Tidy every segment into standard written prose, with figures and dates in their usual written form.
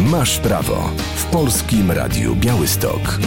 Masz prawo w Polskim Radiu Białystok.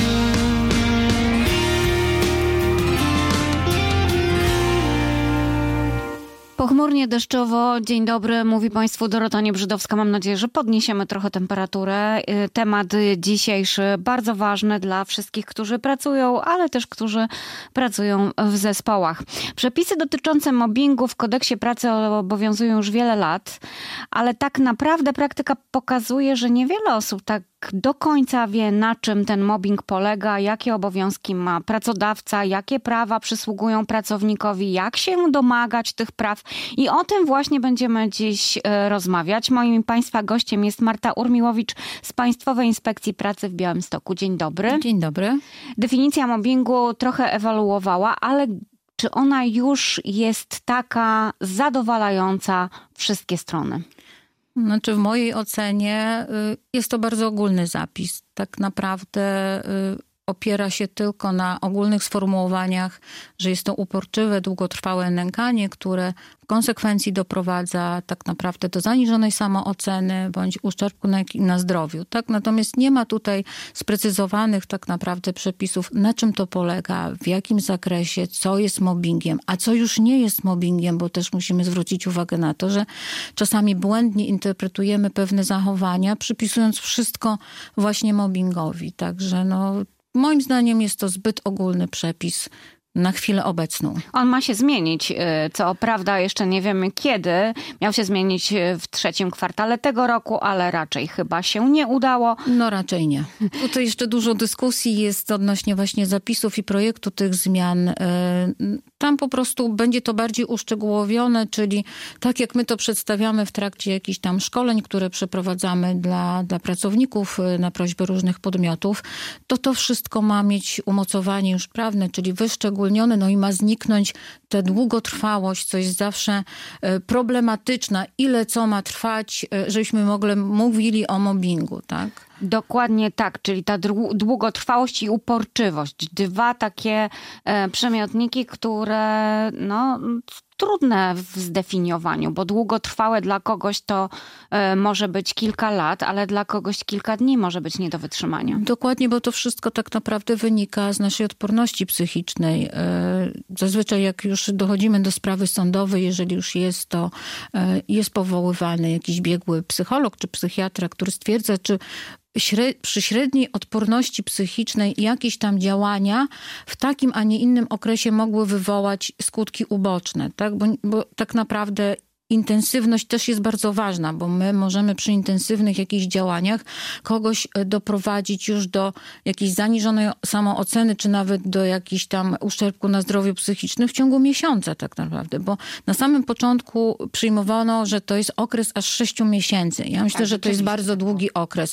Pochmurnie, deszczowo. Dzień dobry, mówi Państwu Dorota Niebrzydowska. Mam nadzieję, że podniesiemy trochę temperaturę. Temat dzisiejszy bardzo ważny dla wszystkich, którzy pracują, ale też którzy pracują w zespołach. Przepisy dotyczące mobbingu w kodeksie pracy obowiązują już wiele lat, ale tak naprawdę praktyka pokazuje, że niewiele osób tak do końca wie, na czym ten mobbing polega, jakie obowiązki ma pracodawca, jakie prawa przysługują pracownikowi, jak się domagać tych praw. I o tym właśnie będziemy dziś rozmawiać. Moim Państwa gościem jest Marta Urmiłowicz z Państwowej Inspekcji Pracy w Białymstoku. Dzień dobry. Dzień dobry. Definicja mobbingu trochę ewoluowała, ale czy ona już jest taka zadowalająca wszystkie strony? Znaczy w mojej ocenie jest to bardzo ogólny zapis. Tak naprawdę opiera się tylko na ogólnych sformułowaniach, że jest to uporczywe, długotrwałe nękanie, które w konsekwencji doprowadza tak naprawdę do zaniżonej samooceny bądź uszczerbku na zdrowiu. Tak? Natomiast nie ma tutaj sprecyzowanych tak naprawdę przepisów, na czym to polega, w jakim zakresie, co jest mobbingiem, a co już nie jest mobbingiem, bo też musimy zwrócić uwagę na to, że czasami błędnie interpretujemy pewne zachowania, przypisując wszystko właśnie mobbingowi. Także moim zdaniem jest to zbyt ogólny przepis na chwilę obecną. On ma się zmienić, co prawda jeszcze nie wiemy kiedy. Miał się zmienić w 3. kwartale tego roku, ale raczej chyba się nie udało. No raczej nie. Tutaj jeszcze dużo dyskusji jest odnośnie właśnie zapisów i projektu tych zmian. Tam po prostu będzie to bardziej uszczegółowione, czyli tak jak my to przedstawiamy w trakcie jakichś tam szkoleń, które przeprowadzamy dla pracowników na prośbę różnych podmiotów, to wszystko ma mieć umocowanie już prawne, czyli wyszczególnione, i ma zniknąć ta długotrwałość, co jest zawsze problematyczna. Ile co ma trwać, żebyśmy mówili o mobbingu, tak? Dokładnie tak, czyli ta długotrwałość i uporczywość. 2 takie przymiotniki, które trudne w zdefiniowaniu, bo długotrwałe dla kogoś to może być kilka lat, ale dla kogoś kilka dni może być nie do wytrzymania. Dokładnie, bo to wszystko tak naprawdę wynika z naszej odporności psychicznej. Zazwyczaj jak już dochodzimy do sprawy sądowej, jeżeli już jest powoływany jakiś biegły psycholog czy psychiatra, który stwierdza, czy przy średniej odporności psychicznej jakieś tam działania w takim, a nie innym okresie mogły wywołać skutki uboczne, tak? Bo tak naprawdę intensywność też jest bardzo ważna, bo my możemy przy intensywnych jakichś działaniach kogoś doprowadzić już do jakiejś zaniżonej samooceny, czy nawet do jakichś tam uszczerbku na zdrowiu psychicznym w ciągu miesiąca tak naprawdę, bo na samym początku przyjmowano, że to jest okres aż 6 miesięcy. Ja myślę, że to jest bardzo długi okres,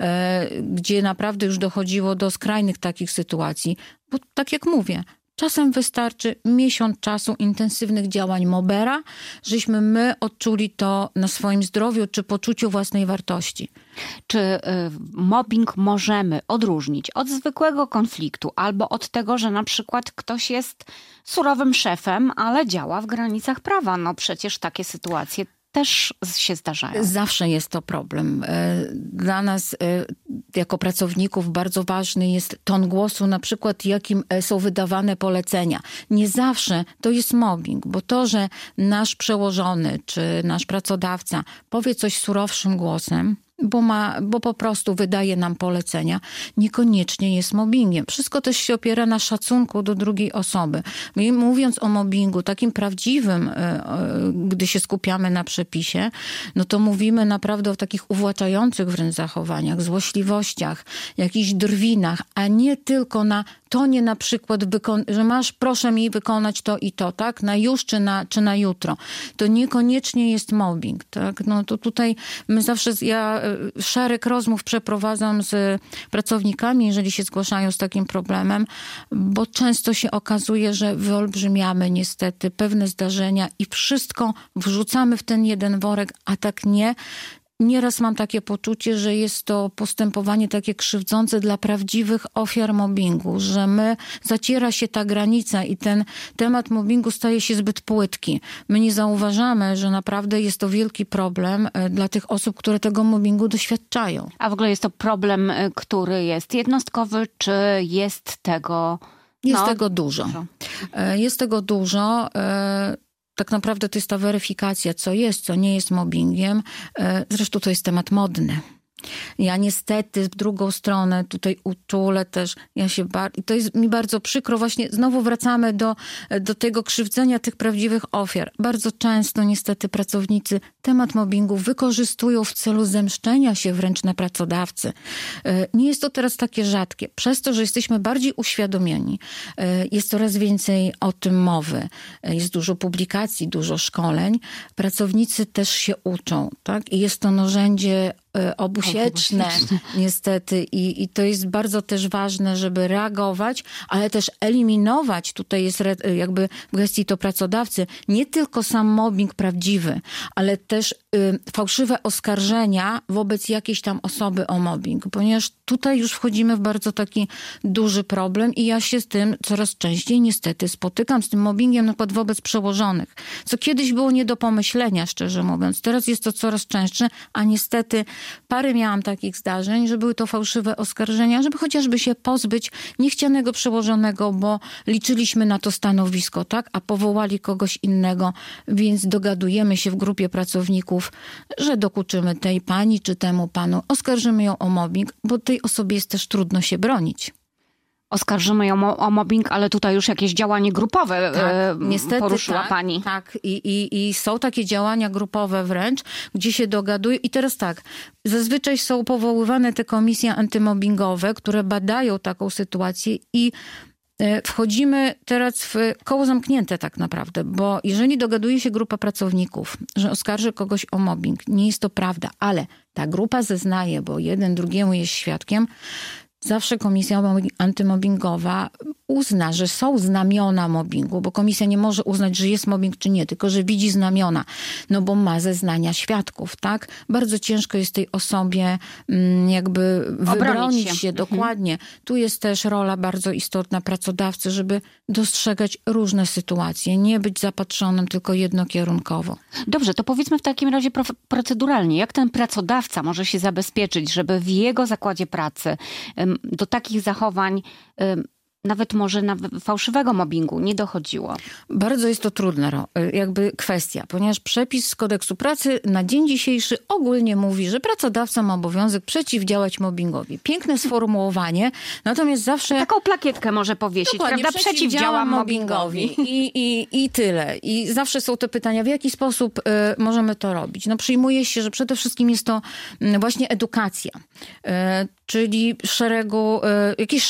gdzie naprawdę już dochodziło do skrajnych takich sytuacji, bo tak jak mówię, czasem wystarczy miesiąc czasu intensywnych działań mobbera, żeśmy my odczuli to na swoim zdrowiu czy poczuciu własnej wartości. Czy mobbing możemy odróżnić od zwykłego konfliktu albo od tego, że na przykład ktoś jest surowym szefem, ale działa w granicach prawa? Przecież takie sytuacje też się zdarzają. Zawsze jest to problem. Dla nas jako pracowników bardzo ważny jest ton głosu, na przykład jakim są wydawane polecenia. Nie zawsze to jest mobbing, bo to, że nasz przełożony czy nasz pracodawca powie coś surowszym głosem, bo po prostu wydaje nam polecenia, niekoniecznie jest mobbingiem. Wszystko też się opiera na szacunku do drugiej osoby. My, mówiąc o mobbingu takim prawdziwym, gdy się skupiamy na przepisie, to mówimy naprawdę o takich uwłaczających wręcz zachowaniach, złośliwościach, jakichś drwinach, a nie tylko na tonie na przykład, że proszę mi wykonać to i to, tak? Na już czy na jutro. To niekoniecznie jest mobbing, tak? To tutaj my zawsze, ja szereg rozmów przeprowadzam z pracownikami, jeżeli się zgłaszają z takim problemem, bo często się okazuje, że wyolbrzymiamy niestety pewne zdarzenia i wszystko wrzucamy w ten jeden worek, a tak nie. nieraz mam takie poczucie, że jest to postępowanie takie krzywdzące dla prawdziwych ofiar mobbingu, że zaciera się ta granica i ten temat mobbingu staje się zbyt płytki. My nie zauważamy, że naprawdę jest to wielki problem dla tych osób, które tego mobbingu doświadczają. A w ogóle jest to problem, który jest jednostkowy, czy jest tego... Jest tego dużo. Jest tego dużo. Tak naprawdę to jest ta weryfikacja, co jest, co nie jest mobbingiem. Zresztą to jest temat modny. Ja niestety w drugą stronę tutaj uczulę też, i to jest mi bardzo przykro, właśnie znowu wracamy do tego krzywdzenia tych prawdziwych ofiar. Bardzo często niestety pracownicy temat mobbingu wykorzystują w celu zemszczenia się wręcz na pracodawcy. Nie jest to teraz takie rzadkie. Przez to, że jesteśmy bardziej uświadomieni, jest coraz więcej o tym mowy, jest dużo publikacji, dużo szkoleń. Pracownicy też się uczą, tak? I jest to narzędzie obusieczne niestety i to jest bardzo też ważne, żeby reagować, ale też eliminować, tutaj jest jakby w gestii to pracodawcy, nie tylko sam mobbing prawdziwy, ale też fałszywe oskarżenia wobec jakiejś tam osoby o mobbing, ponieważ tutaj już wchodzimy w bardzo taki duży problem i ja się z tym coraz częściej niestety spotykam, z tym mobbingiem na przykład wobec przełożonych, co kiedyś było nie do pomyślenia, szczerze mówiąc. Teraz jest to coraz częstsze, a niestety parę miałam takich zdarzeń, że były to fałszywe oskarżenia, żeby chociażby się pozbyć niechcianego przełożonego, bo liczyliśmy na to stanowisko, tak? A powołali kogoś innego, więc dogadujemy się w grupie pracowników, że dokuczymy tej pani czy temu panu, oskarżymy ją o mobbing, bo tej osobie jest też trudno się bronić. Oskarżymy ją o mobbing, ale tutaj już jakieś działanie grupowe niestety poruszyła pani. Tak, i są takie działania grupowe wręcz, gdzie się dogadują. I teraz tak, zazwyczaj są powoływane te komisje antymobbingowe, które badają taką sytuację i wchodzimy teraz w koło zamknięte tak naprawdę, bo jeżeli dogaduje się grupa pracowników, że oskarży kogoś o mobbing, nie jest to prawda, ale ta grupa zeznaje, bo jeden drugiemu jest świadkiem, zawsze komisja antymobbingowa uzna, że są znamiona mobbingu, bo komisja nie może uznać, że jest mobbing czy nie, tylko że widzi znamiona, no bo ma zeznania świadków, tak? Bardzo ciężko jest tej osobie jakby wybronić się. Dokładnie. Tu jest też rola bardzo istotna pracodawcy, żeby dostrzegać różne sytuacje, nie być zapatrzonym tylko jednokierunkowo. Dobrze, to powiedzmy w takim razie proceduralnie, jak ten pracodawca może się zabezpieczyć, żeby w jego zakładzie pracy do takich zachowań nawet może na fałszywego mobbingu nie dochodziło. Bardzo jest to trudna jakby kwestia, ponieważ przepis z kodeksu pracy na dzień dzisiejszy ogólnie mówi, że pracodawca ma obowiązek przeciwdziałać mobbingowi. Piękne sformułowanie, natomiast zawsze... Taką plakietkę może powiesić, dokładnie, prawda? Przeciwdziałam mobbingowi. I tyle. I zawsze są te pytania, w jaki sposób możemy to robić? No przyjmuje się, że przede wszystkim jest to właśnie edukacja. Czyli szeregu, jakieś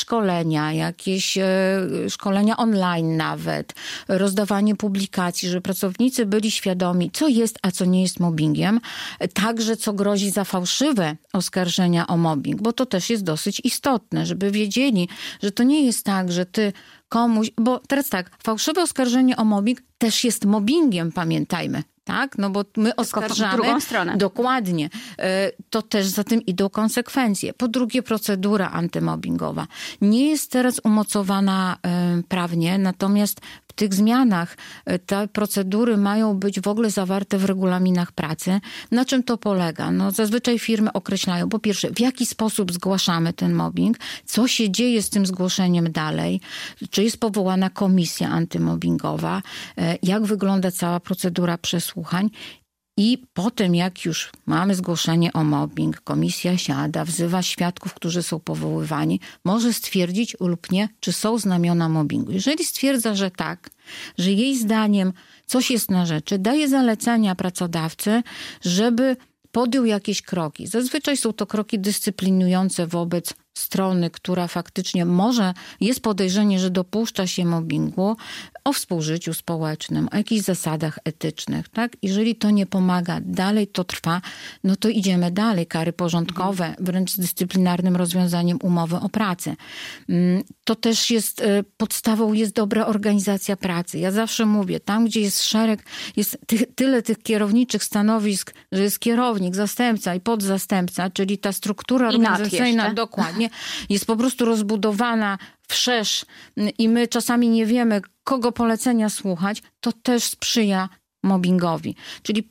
szkolenia online nawet, rozdawanie publikacji, żeby pracownicy byli świadomi, co jest, a co nie jest mobbingiem. Także co grozi za fałszywe oskarżenia o mobbing, bo to też jest dosyć istotne, żeby wiedzieli, że to nie jest tak, że ty komuś, bo teraz tak, fałszywe oskarżenie o mobbing też jest mobbingiem, pamiętajmy. Tak? No bo my oskarżamy. W drugą stronę. Dokładnie. To też za tym idą konsekwencje. Po drugie, procedura antymobbingowa nie jest teraz umocowana prawnie, natomiast w tych zmianach te procedury mają być w ogóle zawarte w regulaminach pracy. Na czym to polega? No zazwyczaj firmy określają, po pierwsze, w jaki sposób zgłaszamy ten mobbing, co się dzieje z tym zgłoszeniem dalej, czy jest powołana komisja antymobbingowa, jak wygląda cała procedura przesłuchań. I potem, jak już mamy zgłoszenie o mobbing, komisja siada, wzywa świadków, którzy są powoływani, może stwierdzić lub nie, czy są znamiona mobbingu. Jeżeli stwierdza, że tak, że jej zdaniem coś jest na rzeczy, daje zalecenia pracodawcy, żeby podjął jakieś kroki. Zazwyczaj są to kroki dyscyplinujące wobec strony, która faktycznie jest podejrzenie, że dopuszcza się mobbingu, o współżyciu społecznym, o jakichś zasadach etycznych, tak? Jeżeli to nie pomaga, dalej to trwa, no to idziemy dalej. Kary porządkowe, wręcz z dyscyplinarnym rozwiązaniem umowy o pracę. To też jest podstawą, jest dobra organizacja pracy. Ja zawsze mówię, tam gdzie jest szereg, jest tyle tych kierowniczych stanowisk, że jest kierownik, zastępca i podzastępca, czyli ta struktura organizacyjna dokładnie jest po prostu rozbudowana wszerz i my czasami nie wiemy, kogo polecenia słuchać, to też sprzyja mobbingowi. Czyli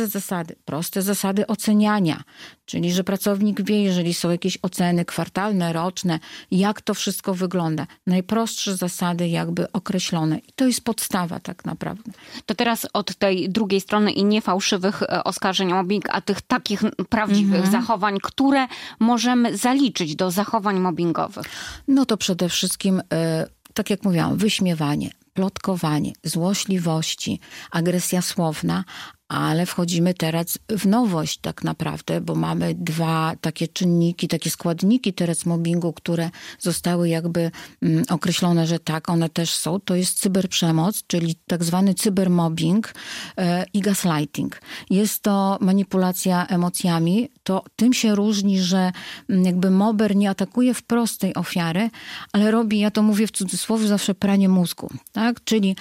proste zasady oceniania. Czyli, że pracownik wie, jeżeli są jakieś oceny kwartalne, roczne, jak to wszystko wygląda. Najprostsze zasady jakby określone. I to jest podstawa tak naprawdę. To teraz od tej drugiej strony i nie fałszywych oskarżeń o mobbing, a tych takich prawdziwych zachowań, które możemy zaliczyć do zachowań mobbingowych. No to przede wszystkim, tak jak mówiłam, wyśmiewanie, plotkowanie, złośliwości, agresja słowna, ale wchodzimy teraz w nowość tak naprawdę, bo mamy dwa takie czynniki, takie składniki teraz mobbingu, które zostały jakby określone, że tak, one też są. To jest cyberprzemoc, czyli tak zwany cybermobbing i gaslighting. Jest to manipulacja emocjami. To tym się różni, że jakby mobber nie atakuje wprost tej ofiary, ale robi, ja to mówię w cudzysłowie, zawsze pranie mózgu, tak? Czyli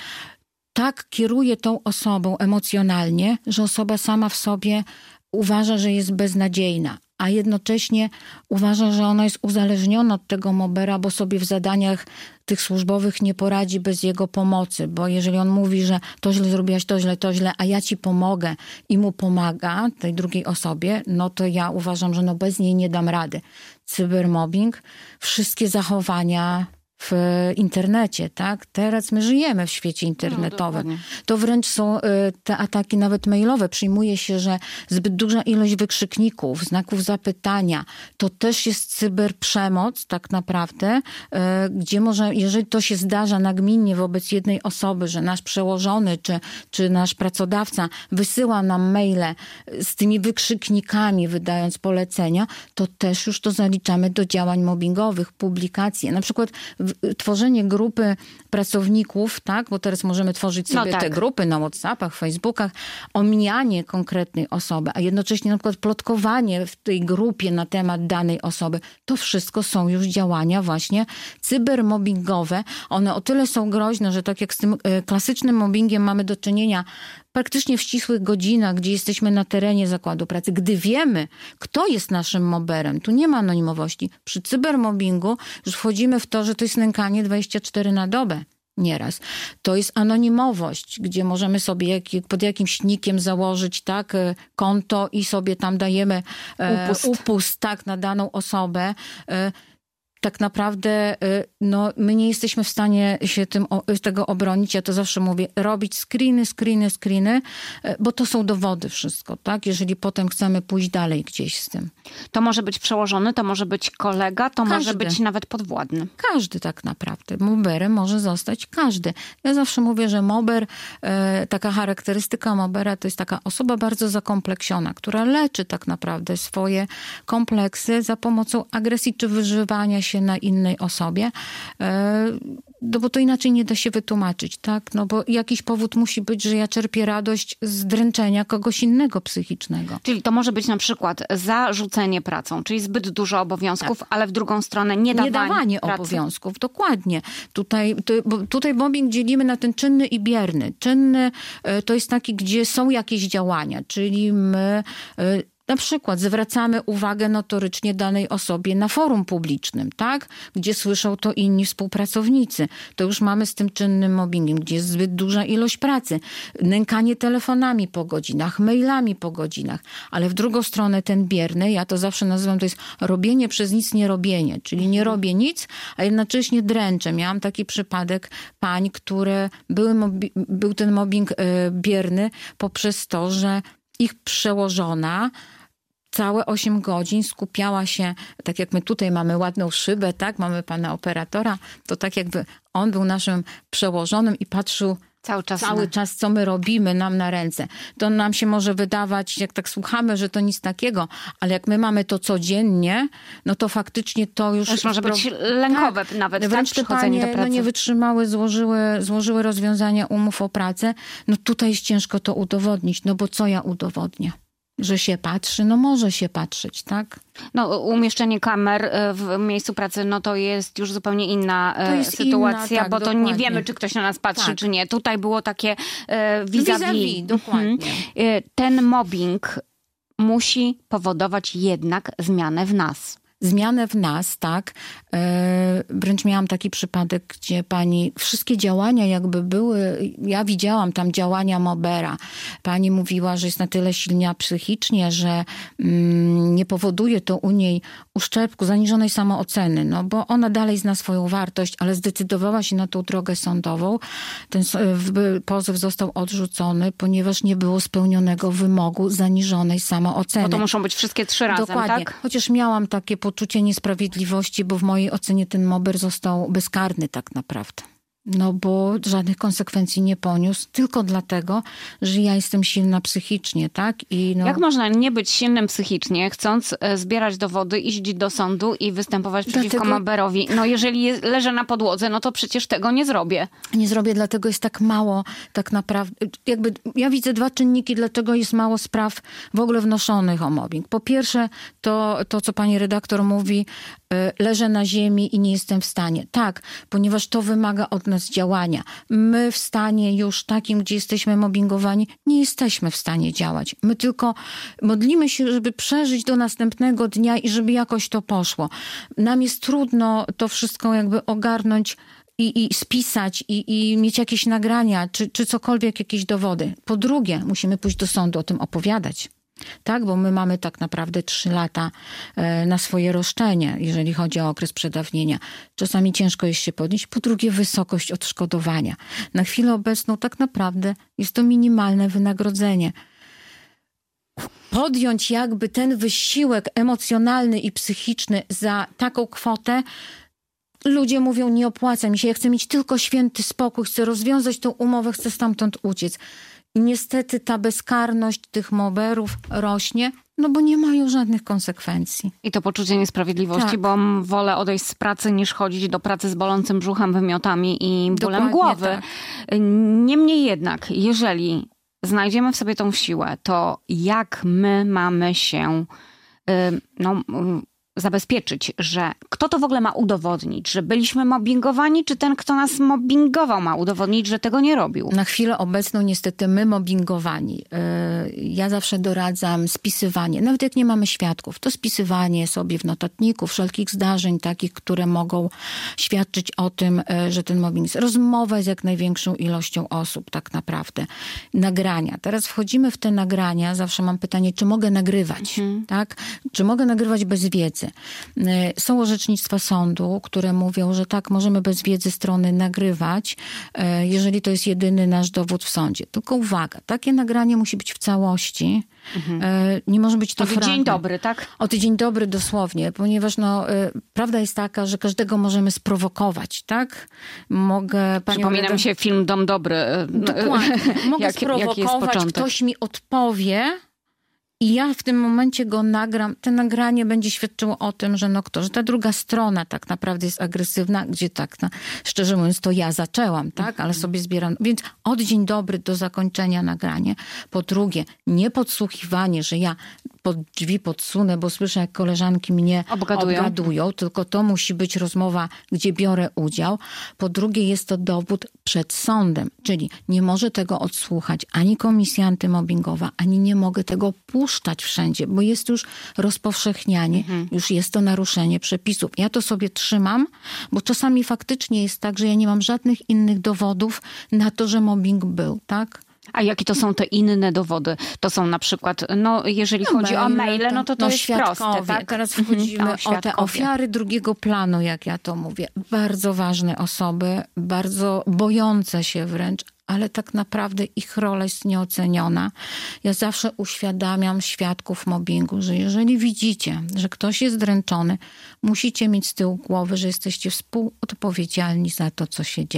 tak kieruje tą osobą emocjonalnie, że osoba sama w sobie uważa, że jest beznadziejna, a jednocześnie uważa, że ona jest uzależniona od tego mobbera, bo sobie w zadaniach tych służbowych nie poradzi bez jego pomocy, bo jeżeli on mówi, że to źle zrobiłaś, to źle, a ja ci pomogę i mu pomaga, tej drugiej osobie, no to ja uważam, że bez niej nie dam rady. Cybermobbing, wszystkie zachowania w internecie, tak? Teraz my żyjemy w świecie internetowym. No, to wręcz są te ataki nawet mailowe. Przyjmuje się, że zbyt duża ilość wykrzykników, znaków zapytania, to też jest cyberprzemoc tak naprawdę, gdzie może, jeżeli to się zdarza nagminnie wobec jednej osoby, że nasz przełożony czy nasz pracodawca wysyła nam maile z tymi wykrzyknikami, wydając polecenia, to też już to zaliczamy do działań mobbingowych, publikacje. Na przykład tworzenie grupy pracowników, tak, bo teraz możemy tworzyć sobie te grupy na WhatsAppach, Facebookach, omijanie konkretnej osoby, a jednocześnie na przykład plotkowanie w tej grupie na temat danej osoby, to wszystko są już działania właśnie cybermobbingowe. One o tyle są groźne, że tak jak z tym klasycznym mobbingiem mamy do czynienia praktycznie w ścisłych godzinach, gdzie jesteśmy na terenie zakładu pracy, gdy wiemy, kto jest naszym mobberem, tu nie ma anonimowości. Przy cybermobbingu już wchodzimy w to, że to jest nękanie 24 na dobę. Nieraz. To jest anonimowość, gdzie możemy sobie pod jakimś nickiem założyć tak konto i sobie tam dajemy upust tak, na daną osobę. Tak naprawdę my nie jesteśmy w stanie się tego obronić. Ja to zawsze mówię, robić screeny, bo to są dowody wszystko, tak? Jeżeli potem chcemy pójść dalej gdzieś z tym. To może być przełożony, to może być kolega, to może być nawet podwładny. Każdy tak naprawdę. Mobberem może zostać każdy. Ja zawsze mówię, że mobber, taka charakterystyka mobbera to jest taka osoba bardzo zakompleksiona, która leczy tak naprawdę swoje kompleksy za pomocą agresji czy wyżywania się na innej osobie, no bo to inaczej nie da się wytłumaczyć, tak? No bo jakiś powód musi być, że ja czerpię radość z dręczenia kogoś innego psychicznego. Czyli to może być na przykład zarzucenie pracą, czyli zbyt dużo obowiązków, tak, ale w drugą stronę niedawanie obowiązków, dokładnie. Tutaj mobbing dzielimy na ten czynny i bierny. Czynny to jest taki, gdzie są jakieś działania, czyli my na przykład zwracamy uwagę notorycznie danej osobie na forum publicznym, tak? Gdzie słyszą to inni współpracownicy. To już mamy z tym czynnym mobbingiem, gdzie jest zbyt duża ilość pracy. Nękanie telefonami po godzinach, mailami po godzinach. Ale w drugą stronę ten bierny, ja to zawsze nazywam, to jest robienie przez nic nie robienie. Czyli nie robię nic, a jednocześnie dręczę. Miałam taki przypadek pań, które był ten mobbing bierny poprzez to, że ich przełożona całe 8 godzin skupiała się, tak jak my tutaj mamy ładną szybę, tak, mamy pana operatora, to tak jakby on był naszym przełożonym i patrzył cały czas, co my robimy, nam na ręce. To nam się może wydawać, jak tak słuchamy, że to nic takiego, ale jak my mamy to codziennie, no to faktycznie to już może być lękowe nawet, wręcz tak? Przychodzenie do pracy. nie wytrzymały, złożyły rozwiązania umów o pracę. No tutaj jest ciężko to udowodnić, no bo co ja udowodnię? Że się patrzy? No może się patrzeć, tak? No, umieszczenie kamer w miejscu pracy, no to jest już zupełnie inna sytuacja, tak, bo to dokładnie. nie wiemy, czy ktoś na nas patrzy, Tak. czy nie. Tutaj było takie vis-a-vis. Dokładnie. Ten mobbing musi powodować jednak zmianę w nas. Zmianę w nas, tak. Wręcz miałam taki przypadek, gdzie pani, wszystkie działania jakby były, ja widziałam tam działania mobbera. Pani mówiła, że jest na tyle silna psychicznie, że nie powoduje to u niej uszczerbku, zaniżonej samooceny, no bo ona dalej zna swoją wartość, ale zdecydowała się na tą drogę sądową. Ten pozew został odrzucony, ponieważ nie było spełnionego wymogu zaniżonej samooceny. Bo to muszą być wszystkie 3 razem, Dokładnie. tak? Chociaż miałam takie poczucie niesprawiedliwości, bo w mojej ocenie ten mobber został bezkarny tak naprawdę. No bo żadnych konsekwencji nie poniósł, tylko dlatego, że ja jestem silna psychicznie, tak? I no, Jak można nie być silnym psychicznie, chcąc zbierać dowody, iść do sądu i występować przeciwko mobberowi? No jeżeli leżę na podłodze, no to przecież tego nie zrobię. Nie zrobię, dlatego jest tak mało tak naprawdę. Jakby ja widzę 2 czynniki, dlaczego jest mało spraw w ogóle wnoszonych o mobbing. Po pierwsze, to co pani redaktor mówi, leżę na ziemi i nie jestem w stanie. Tak, ponieważ to wymaga od nas działania. My w stanie już takim, gdzie jesteśmy mobbingowani, nie jesteśmy w stanie działać. My tylko modlimy się, żeby przeżyć do następnego dnia i żeby jakoś to poszło. Nam jest trudno to wszystko jakby ogarnąć i spisać i mieć jakieś nagrania, czy cokolwiek, jakieś dowody. Po drugie, musimy pójść do sądu, o tym opowiadać. Tak, bo my mamy tak naprawdę 3 lata na swoje roszczenie, jeżeli chodzi o okres przedawnienia. Czasami ciężko jest się podnieść. Po drugie, wysokość odszkodowania. Na chwilę obecną tak naprawdę jest to minimalne wynagrodzenie. Podjąć jakby ten wysiłek emocjonalny i psychiczny za taką kwotę, ludzie mówią, nie opłaca mi się, ja chcę mieć tylko święty spokój, chcę rozwiązać tą umowę, chcę stamtąd uciec. I niestety ta bezkarność tych mobberów rośnie, no bo nie mają żadnych konsekwencji. I to poczucie niesprawiedliwości, Tak. bo wolę odejść z pracy niż chodzić do pracy z bolącym brzuchem, wymiotami i bólem Dokładnie głowy. tak. Niemniej jednak, jeżeli znajdziemy w sobie tą siłę, to jak my mamy się zabezpieczyć, że kto to w ogóle ma udowodnić, że byliśmy mobbingowani, czy ten, kto nas mobbingował, ma udowodnić, że tego nie robił? Na chwilę obecną niestety my mobbingowani. Ja zawsze doradzam spisywanie, nawet jak nie mamy świadków, to spisywanie sobie w notatniku wszelkich zdarzeń takich, które mogą świadczyć o tym, że ten mobbing jest. Rozmowa z jak największą ilością osób tak naprawdę. Nagrania. Teraz wchodzimy w te nagrania, zawsze mam pytanie, czy mogę nagrywać, tak? Czy mogę nagrywać bez wiedzy? Są orzecznictwa sądu, które mówią, że tak, możemy bez wiedzy strony nagrywać, jeżeli to jest jedyny nasz dowód w sądzie. Tylko uwaga, takie nagranie musi być w całości. Nie może być to fragment. Dzień dobry, tak? Dzień dobry dosłownie, ponieważ prawda jest taka, że każdego możemy sprowokować, tak? Przypomina mi się film Dom Dobry. Dokładnie. Mogę jaki jest sprowokować, początek? ktoś mi odpowie i ja w tym momencie go nagram. To nagranie będzie świadczyło o tym, że że ta druga strona tak naprawdę jest agresywna, gdzie tak, szczerze mówiąc, to ja zaczęłam, tak? Ale sobie zbieram. Więc od dzień dobry do zakończenia nagranie. Po drugie, nie podsłuchiwanie, że ja pod drzwi podsunę, bo słyszę, jak koleżanki mnie obgadują, tylko to musi być rozmowa, gdzie biorę udział. Po drugie, jest to dowód przed sądem, czyli nie może tego odsłuchać ani komisja antymobbingowa, ani nie mogę tego puszczać wszędzie, bo jest już rozpowszechnianie, już jest to naruszenie przepisów. Ja to sobie trzymam, bo czasami faktycznie jest tak, że ja nie mam żadnych innych dowodów na to, że mobbing był, tak? A jakie to są te inne dowody? To są na przykład, jeżeli chodzi o maile, to jest proste, tak? Teraz wchodzimy o te ofiary drugiego planu, jak ja to mówię. Bardzo ważne osoby, bardzo bojące się wręcz, ale tak naprawdę ich rola jest nieoceniona. Ja zawsze uświadamiam świadków mobbingu, że jeżeli widzicie, że ktoś jest dręczony, musicie mieć z tyłu głowy, że jesteście współodpowiedzialni za to, co się dzieje.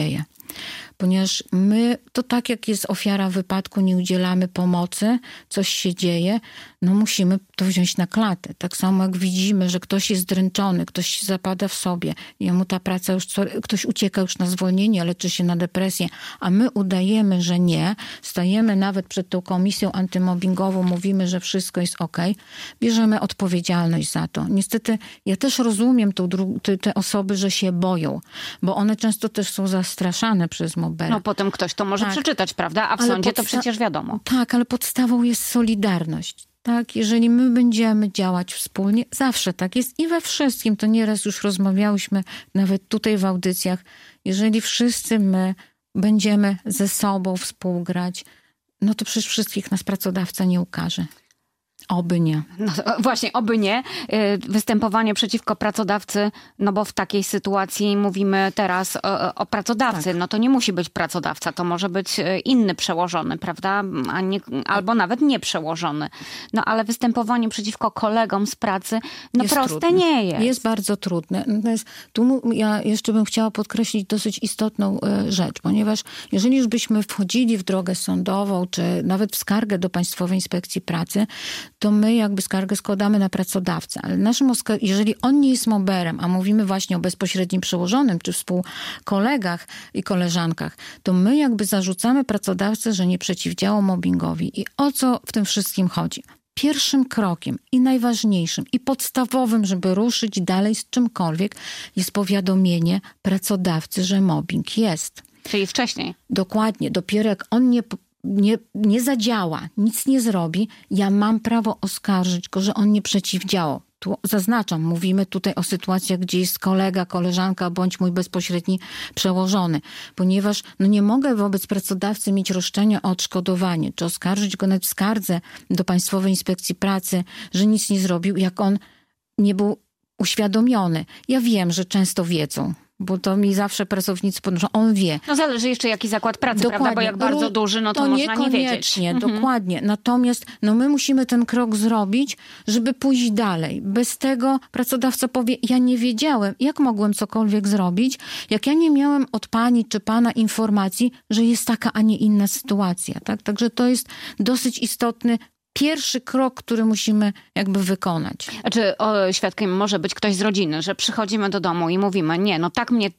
Ponieważ my, to tak jak jest ofiara wypadku, nie udzielamy pomocy, coś się dzieje, no musimy to wziąć na klatę. Tak samo jak widzimy, że ktoś jest dręczony, ktoś się zapada w sobie, jemu ta praca już, ktoś ucieka już na zwolnienie, leczy się na depresję, a my udajemy, że nie, stajemy nawet przed tą komisją antymobbingową, mówimy, że wszystko jest okej, bierzemy odpowiedzialność za to. Niestety ja też rozumiem te osoby, że się boją, bo one często też są zastraszane przez mobbera. No potem ktoś to może przeczytać, prawda? A w sądzie to przecież wiadomo. Tak, ale podstawą jest solidarność. Tak, jeżeli my będziemy działać wspólnie, zawsze tak jest i we wszystkim, to nieraz już rozmawiałyśmy nawet tutaj w audycjach, jeżeli wszyscy my będziemy ze sobą współgrać, no to przecież wszystkich nas pracodawca nie ukaże. Oby nie. No właśnie, oby nie. Występowanie przeciwko pracodawcy, no bo w takiej sytuacji mówimy teraz o pracodawcy. Tak. No to nie musi być pracodawca, to może być inny przełożony, prawda? Albo nawet nie przełożony. No ale występowanie przeciwko kolegom z pracy, no jest proste trudne. Nie jest. Jest bardzo trudne. Natomiast tu ja jeszcze bym chciała podkreślić dosyć istotną rzecz, ponieważ jeżeli już byśmy wchodzili w drogę sądową, czy nawet w skargę do Państwowej Inspekcji Pracy, to my jakby skargę składamy na pracodawcę. Ale jeżeli on nie jest mobberem, a mówimy właśnie o bezpośrednim przełożonym, czy współkolegach i koleżankach, to my jakby zarzucamy pracodawcę, że nie przeciwdziałał mobbingowi. I o co w tym wszystkim chodzi? Pierwszym krokiem i najważniejszym i podstawowym, żeby ruszyć dalej z czymkolwiek, jest powiadomienie pracodawcy, że mobbing jest. Czyli wcześniej. Dokładnie. Dopiero jak on nie zadziała, nic nie zrobi, ja mam prawo oskarżyć go, że on nie przeciwdziałał. Tu zaznaczam, mówimy tutaj o sytuacjach, gdzie jest kolega, koleżanka bądź mój bezpośredni przełożony. Ponieważ nie mogę wobec pracodawcy mieć roszczenia o odszkodowanie, czy oskarżyć go nawet w skardze do Państwowej Inspekcji Pracy, że nic nie zrobił, jak on nie był uświadomiony. Ja wiem, że często wiedzą. Bo to mi zawsze pracownicy podnoszą, on wie. No zależy jeszcze jaki zakład pracy, dokładnie. Prawda? Bo jak bardzo duży, no to można nie wiedzieć. Dokładnie. Natomiast my musimy ten krok zrobić, żeby pójść dalej. Bez tego pracodawca powie, ja nie wiedziałem, jak mogłem cokolwiek zrobić, jak ja nie miałem od pani czy pana informacji, że jest taka, a nie inna sytuacja. Tak? Także to jest dosyć istotny pierwszy krok, który musimy jakby wykonać. A czy świadkiem może być ktoś z rodziny, że przychodzimy do domu i mówimy, nie, no tak mnie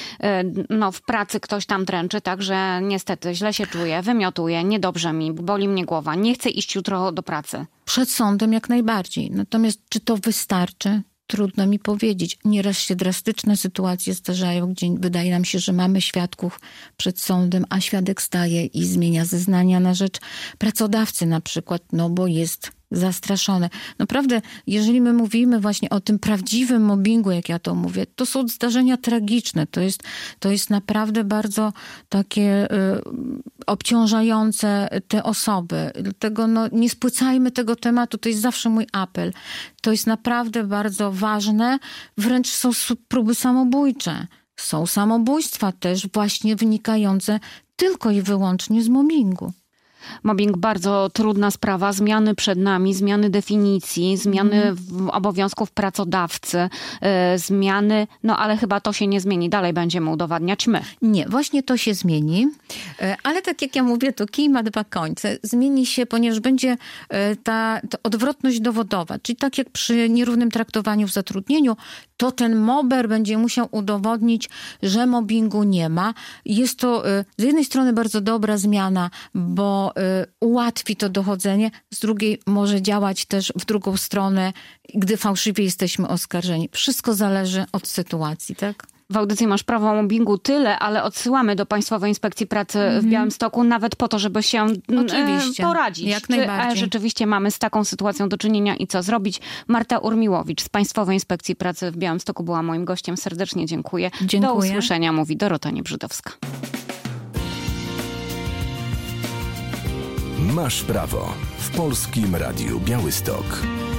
w pracy ktoś tam dręczy, tak, że niestety źle się czuję, wymiotuję, niedobrze mi, boli mnie głowa, nie chcę iść jutro do pracy. Przed sądem jak najbardziej. Natomiast czy to wystarczy? Trudno mi powiedzieć. Nieraz się drastyczne sytuacje zdarzają, gdzie wydaje nam się, że mamy świadków przed sądem, a świadek staje i zmienia zeznania na rzecz pracodawcy na przykład, bo jest zastraszone. Naprawdę, jeżeli my mówimy właśnie o tym prawdziwym mobbingu, jak ja to mówię, to są zdarzenia tragiczne. To jest naprawdę bardzo takie obciążające te osoby. Dlatego nie spłycajmy tego tematu. To jest zawsze mój apel. To jest naprawdę bardzo ważne. Wręcz są próby samobójcze. Są samobójstwa też właśnie wynikające tylko i wyłącznie z mobbingu. Mobbing bardzo trudna sprawa, zmiany przed nami, zmiany definicji, zmiany obowiązków pracodawcy, zmiany, ale chyba to się nie zmieni. Dalej będziemy udowadniać my. Nie, właśnie to się zmieni, ale tak jak ja mówię, to kij ma dwa końce. Zmieni się, ponieważ będzie ta odwrotność dowodowa, czyli tak jak przy nierównym traktowaniu w zatrudnieniu, to ten mobber będzie musiał udowodnić, że mobbingu nie ma. Jest to z jednej strony bardzo dobra zmiana, bo ułatwi to dochodzenie, z drugiej może działać też w drugą stronę, gdy fałszywie jesteśmy oskarżeni. Wszystko zależy od sytuacji, tak? W audycji Masz Prawo o mobbingu tyle, ale odsyłamy do Państwowej Inspekcji Pracy w Białymstoku nawet po to, żeby się poradzić. Jak najbardziej. Czy rzeczywiście mamy z taką sytuacją do czynienia i co zrobić. Marta Urmiłowicz z Państwowej Inspekcji Pracy w Białymstoku była moim gościem. Serdecznie dziękuję. Do usłyszenia, mówi Dorota Niebrzydowska. Masz prawo w Polskim Radiu Białystok.